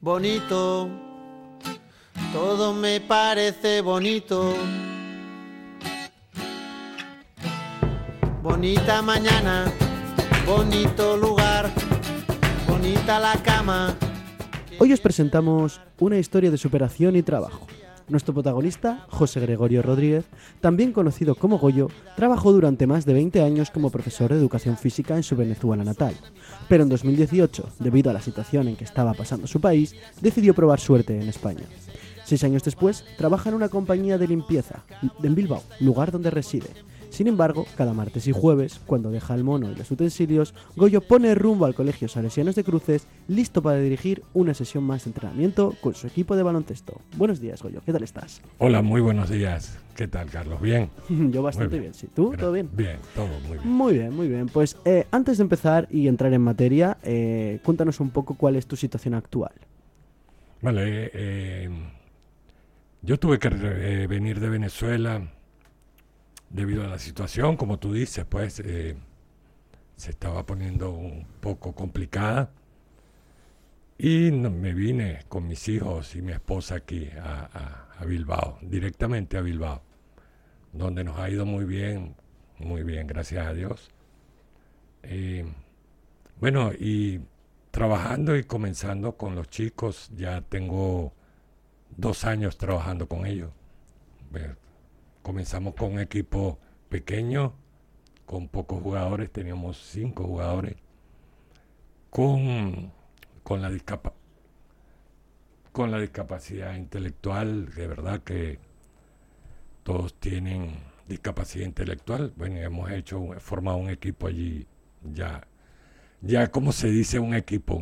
bonito, todo me parece bonito. Bonita mañana, bonito lugar, bonita la cama. Hoy os presentamos una historia de superación y trabajo. Nuestro protagonista, José Gregorio Rodríguez, también conocido como Goyo, trabajó durante más de 20 años como profesor de educación física en su Venezuela natal. Pero en 2018, debido a la situación en que estaba pasando su país, decidió probar suerte en España. 6 años después, trabaja en una compañía de limpieza en Bilbao, lugar donde reside. Sin embargo, cada martes y jueves, cuando deja el mono y los utensilios, Goyo pone rumbo al Colegio Salesianos de Cruces, listo para dirigir una sesión más de entrenamiento con su equipo de baloncesto. Buenos días, Goyo, ¿qué tal estás? Hola, muy buenos días. ¿Qué tal, Carlos? ¿Bien? Yo bastante bien, ¿sí? ¿Tú? ¿Todo bien? Bien, todo muy bien. Muy bien, muy bien. Pues antes de empezar y entrar en materia, cuéntanos un poco cuál es tu situación actual. Vale, yo tuve que venir de Venezuela debido a la situación, como tú dices, pues se estaba poniendo un poco complicada y me vine con mis hijos y mi esposa aquí a Bilbao, directamente a Bilbao, donde nos ha ido muy bien, gracias a Dios. Bueno, y trabajando y comenzando con los chicos, ya tengo 2 años trabajando con ellos. Comenzamos con un equipo pequeño, con pocos jugadores, teníamos 5 jugadores, con la discapacidad intelectual, de verdad que todos tienen discapacidad intelectual. Bueno, hemos formado un equipo allí, ya como se dice, un equipo.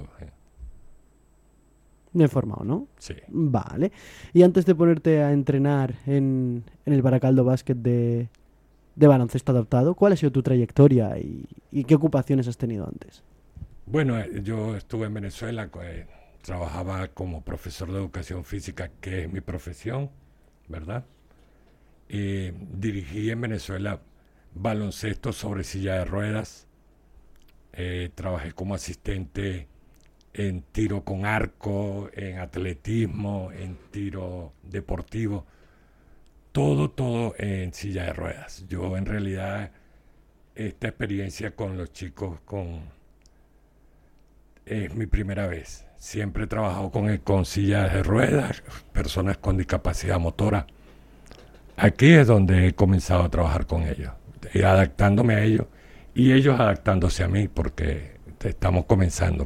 Bien formado, ¿no? Sí. Vale. Y antes de ponerte a entrenar en el Baracaldo Básquet de baloncesto adaptado, ¿cuál ha sido tu trayectoria y qué ocupaciones has tenido antes? Bueno, yo estuve en Venezuela, trabajaba como profesor de educación física, que es mi profesión, ¿verdad? Dirigí en Venezuela baloncesto sobre silla de ruedas, trabajé como asistente en tiro con arco, en atletismo, en tiro deportivo, todo en silla de ruedas. Yo en realidad esta experiencia con los chicos es mi primera vez. Siempre he trabajado con sillas de ruedas, personas con discapacidad motora. Aquí es donde he comenzado a trabajar con ellos, adaptándome a ellos y ellos adaptándose a mí, porque estamos comenzando.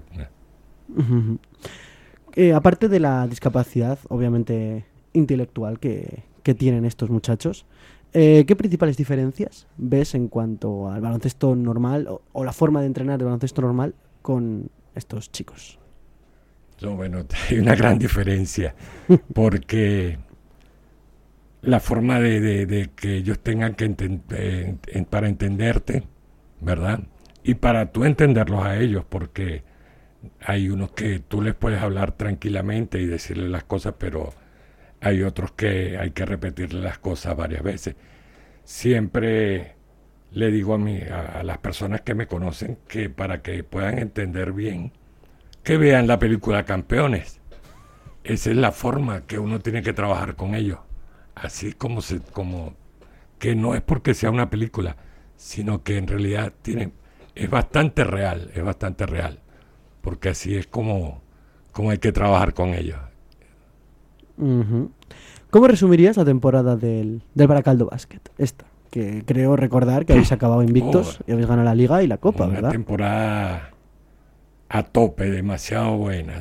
Aparte de la discapacidad, obviamente, intelectual que tienen estos muchachos, ¿qué principales diferencias ves en cuanto al baloncesto normal o la forma de entrenar de baloncesto normal con estos chicos? Bueno, hay una gran diferencia, porque la forma de que ellos tengan que para entenderte, ¿verdad? Y para tú entenderlos a ellos, porque hay unos que tú les puedes hablar tranquilamente y decirles las cosas, pero hay otros que hay que repetirles las cosas varias veces. Siempre le digo a las personas que me conocen que para que puedan entender bien, que vean la película Campeones. Esa es la forma que uno tiene que trabajar con ellos. Así como que no es porque sea una película, sino que en realidad es bastante real, porque así es como hay que trabajar con ellos. Uh-huh. ¿Cómo resumirías la temporada del Baracaldo Básquet? Esta, que creo recordar que habéis acabado invictos y habéis ganado la Liga y la Copa, ¿verdad? Una temporada a tope, demasiado buena.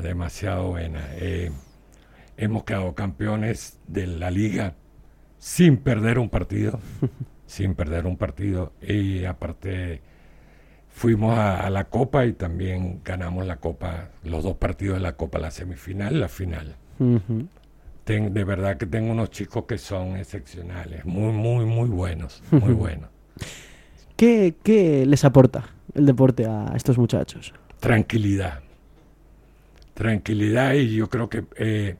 Hemos quedado campeones de la Liga sin perder un partido, y aparte fuimos a la Copa y también ganamos la Copa, los 2 partidos de la Copa, la semifinal y la final. Uh-huh. De verdad que tengo unos chicos que son excepcionales, muy buenos, muy buenos. ¿Qué les aporta el deporte a estos muchachos? Tranquilidad, y yo creo que,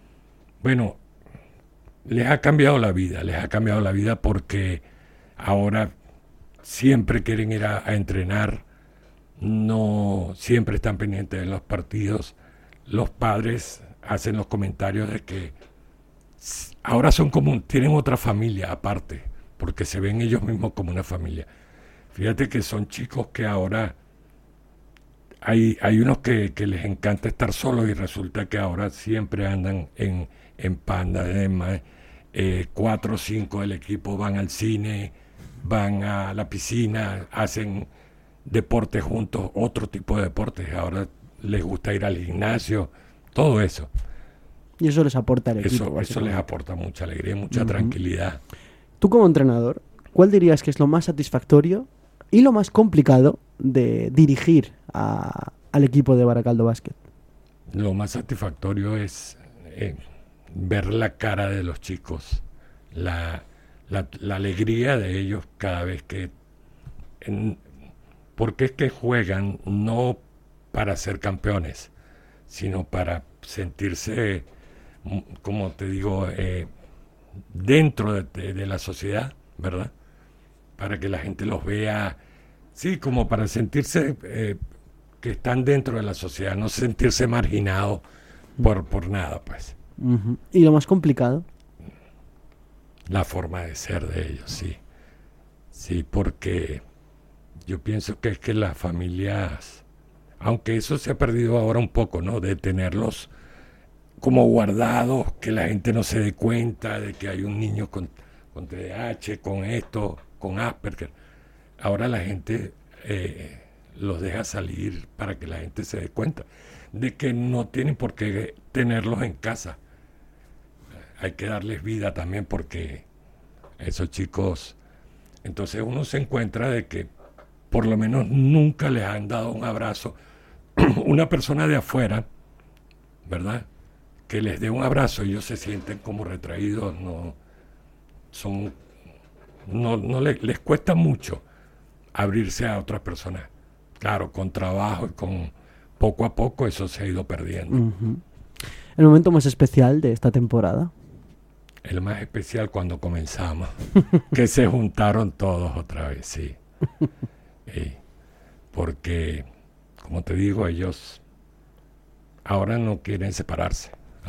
les ha cambiado la vida porque ahora siempre quieren ir a entrenar, no siempre están pendientes de los partidos, los padres hacen los comentarios de que ahora tienen otra familia aparte, porque se ven ellos mismos como una familia. Fíjate que son chicos que ahora hay unos que les encanta estar solos y resulta que ahora siempre andan en panda. Además, 4 o 5 del equipo van al cine, van a la piscina, hacen deportes juntos, otro tipo de deportes. Ahora les gusta ir al gimnasio, todo eso. Y eso les aporta al equipo. Eso les aporta mucha alegría y mucha tranquilidad. Tú como entrenador, ¿cuál dirías que es lo más satisfactorio y lo más complicado de dirigir al equipo de Baracaldo Basket? Lo más satisfactorio es ver la cara de los chicos, la alegría de ellos cada vez que... porque es que juegan no para ser campeones, sino para sentirse, como te digo, dentro de la sociedad, ¿verdad? Para que la gente los vea, sí, como para sentirse que están dentro de la sociedad, no sentirse marginados por nada, pues. Uh-huh. ¿Y lo más complicado? La forma de ser de ellos, sí. Sí, porque yo pienso que es que las familias, aunque eso se ha perdido ahora un poco, ¿no? De tenerlos como guardados, que la gente no se dé cuenta de que hay un niño con TDAH, con esto, con Asperger. Ahora la gente los deja salir para que la gente se dé cuenta de que no tienen por qué tenerlos en casa. Hay que darles vida también porque esos chicos... Entonces uno se encuentra de que por lo menos nunca les han dado un abrazo. Una persona de afuera, ¿verdad? Que les dé un abrazo y ellos se sienten como retraídos, les cuesta mucho abrirse a otras personas. Claro, con trabajo y con poco a poco eso se ha ido perdiendo. Uh-huh. ¿El momento más especial de esta temporada? El más especial cuando comenzamos, que se juntaron todos otra vez, sí. Porque, como te digo, ellos ahora no quieren separarse,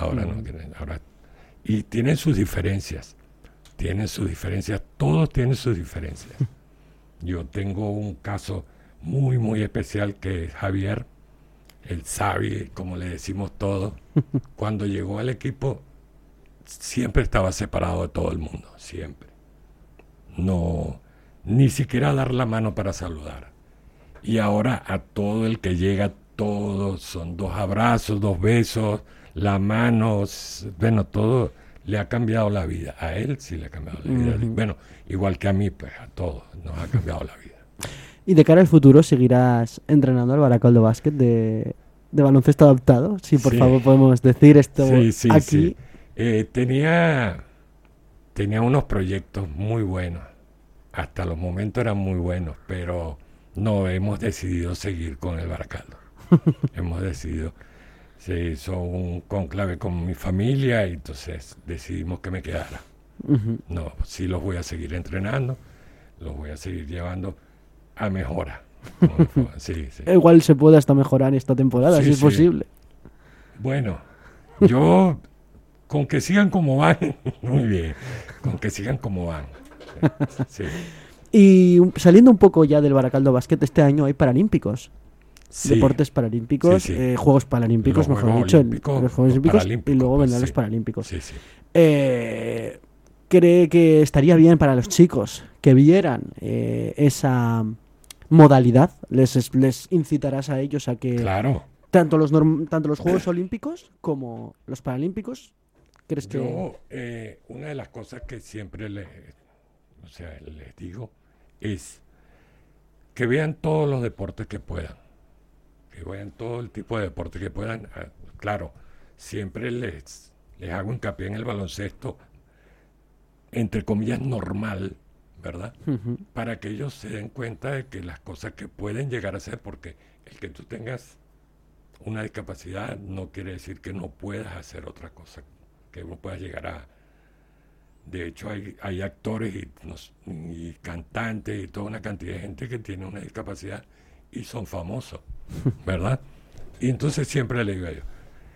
y tienen sus diferencias, todos tienen sus diferencias. Yo tengo un caso muy, muy especial que es Javier, el Xavi, como le decimos todos. Cuando llegó al equipo, siempre estaba separado de todo el mundo, siempre. No, ni siquiera dar la mano para saludar. Y ahora a todo el que llega, todos son 2 abrazos, 2 besos, la mano, bueno, todo le ha cambiado la vida. A él sí le ha cambiado la vida. Uh-huh. Bueno, igual que a mí, pues a todos nos ha cambiado la vida. ¿Y de cara al futuro seguirás entrenando al Baracaldo Basket de baloncesto adaptado? Sí, por favor, podemos decir esto aquí. Sí. Tenía unos proyectos muy buenos. Hasta los momentos eran muy buenos, pero no, hemos decidido seguir con el Baracaldo. Hemos decidido, se hizo un conclave con mi familia y entonces decidimos que me quedara. Uh-huh. No, sí los voy a seguir entrenando, los voy a seguir llevando a mejora. Sí. Igual se puede hasta mejorar esta temporada, si es posible. Bueno, yo con que sigan como van, muy bien, con que sigan como van. Sí. Y saliendo un poco ya del Baracaldo Basket, este año hay paralímpicos. Sí. Deportes paralímpicos, Juegos Paralímpicos, los Juegos Olímpicos, y luego vendrán los Paralímpicos. Sí. ¿Cree que estaría bien para los chicos que vieran esa modalidad? ¿Les incitarás a ellos a que tanto los Juegos Olímpicos como los Paralímpicos? ¿Crees que...? Yo, una de las cosas que siempre les digo es que vean todos los deportes que puedan, que vean todo el tipo de deportes que puedan. Claro, siempre les hago hincapié en el baloncesto, entre comillas, normal, ¿verdad? Uh-huh. Para que ellos se den cuenta de que las cosas que pueden llegar a ser, porque el que tú tengas una discapacidad no quiere decir que no puedas hacer otra cosa, que no puedas llegar a... De hecho, hay actores y cantantes y toda una cantidad de gente que tiene una discapacidad y son famosos, ¿verdad? Y entonces siempre le digo a ellos,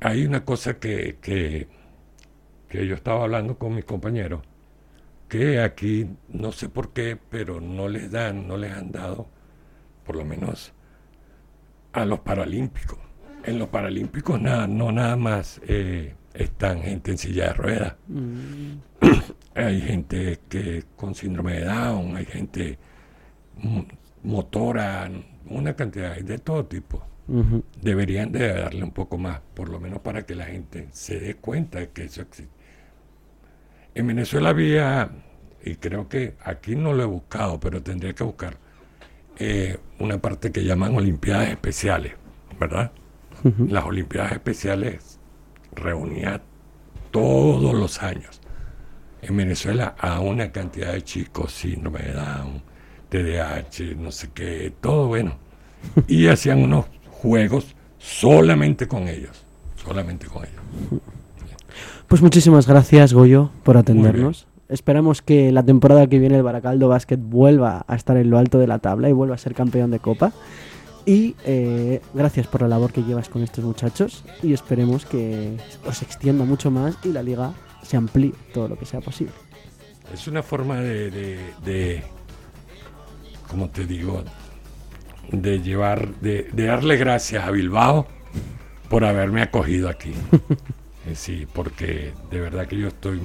hay una cosa que yo estaba hablando con mis compañeros, que aquí, no sé por qué, pero no les han dado, por lo menos a los paralímpicos. En los paralímpicos nada más están gente en silla de ruedas. Hay gente que con síndrome de Down, hay gente motora, una cantidad de todo tipo. Ujú. Deberían de darle un poco más, por lo menos para que la gente se dé cuenta de que eso existe. En Venezuela había, y creo que aquí no lo he buscado, pero tendría que buscar, una parte que llaman Olimpiadas Especiales, ¿verdad? Ujú. Las Olimpiadas Especiales reunían todos los años en Venezuela a una cantidad de chicos, síndrome de Down, TDAH, no sé qué, todo bueno. Y hacían unos juegos solamente con ellos. Pues muchísimas gracias, Goyo, por atendernos. Esperamos que la temporada que viene el Baracaldo Basket vuelva a estar en lo alto de la tabla y vuelva a ser campeón de Copa. Y gracias por la labor que llevas con estos muchachos y esperemos que os extienda mucho más y la liga se amplíe todo lo que sea posible. Es una forma de como te digo, de darle gracias a Bilbao por haberme acogido aquí. Sí, porque de verdad que yo estoy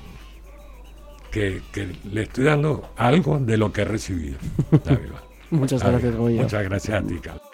que le estoy dando algo de lo que he recibido. Muchas gracias, Goyo. Muchas gracias a ti, Carlos.